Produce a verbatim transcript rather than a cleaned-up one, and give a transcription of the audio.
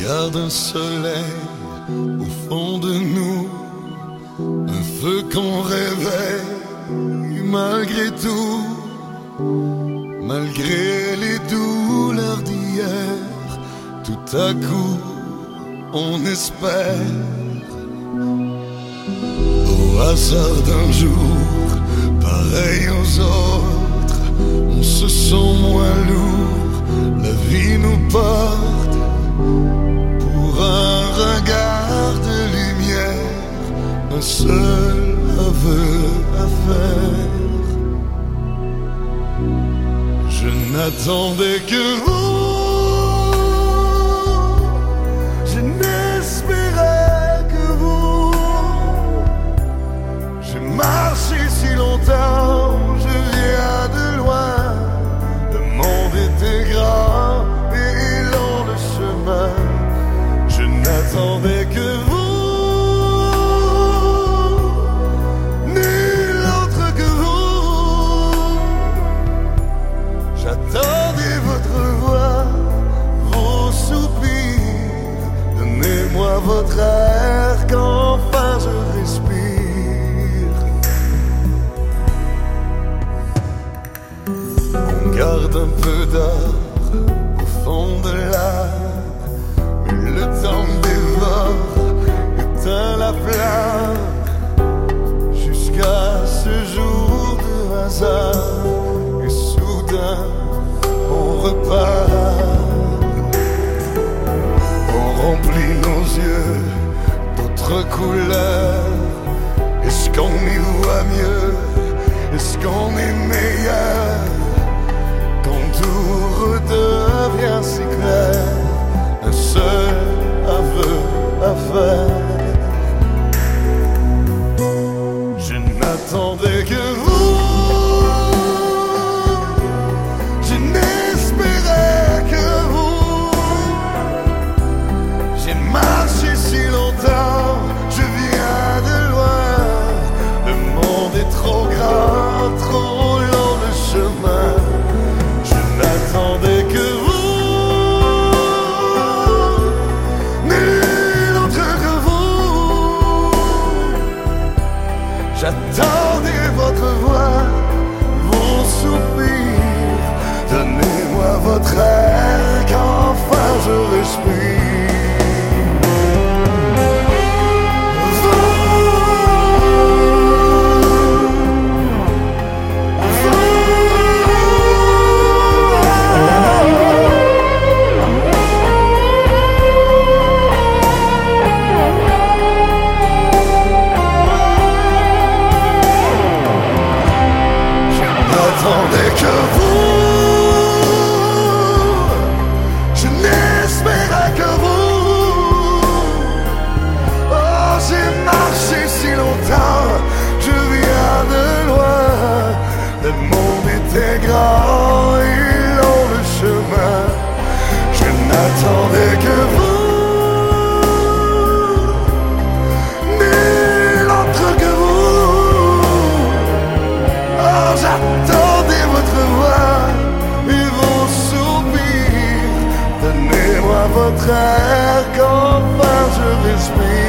garde un soleil au fond de nous, un feu qu'on réveille malgré tout, malgré les douleurs d'hier. Tout à coup, on espère. Au hasard d'un jour, pareil aux autres, on se sent moins lourd. La vie nous porte pour un regard de lumière, un seul aveu à faire. Je n'attendais que vous, je n'espérais que vous. J'ai marché si longtemps, je viens de loin. Le monde était grand et long le chemin. Je n'attendais que vous, nul autre que vous. J'attendais votre voix, vos soupirs. Donnez-moi votre air qu'enfin je respire. On garde un peu d'or au fond de l'âme, mais le temps dévore, éteint la flamme, jusqu'à ce jour de hasard. Et soudain, on repart. On remplit nos yeux d'autres couleurs. Est-ce qu'on y voit mieux? Est-ce qu'on est meilleur? Quand tout redevient si clair, un seul aveu à faire. Je n'attendais que vous, je n'espérais que vous. J'ai marché si longtemps, je viens de loin. Le monde est trop grand, trop long le chemin. Je n'attendais que vous, nul autre que vous. J'attendais votre voix, vos soupirs. Donnez-moi votre air qu'enfin je respire. J'attendais que vous, je n'espérais que vous. Oh, j'ai marché si longtemps, je viens de loin. Le monde était grand et long le chemin. Je n'attendais que vous, nul autre que vous. Oh, j'attendais votre voix et vos soupirs. Donnez-moi votre air qu'enfin je respire.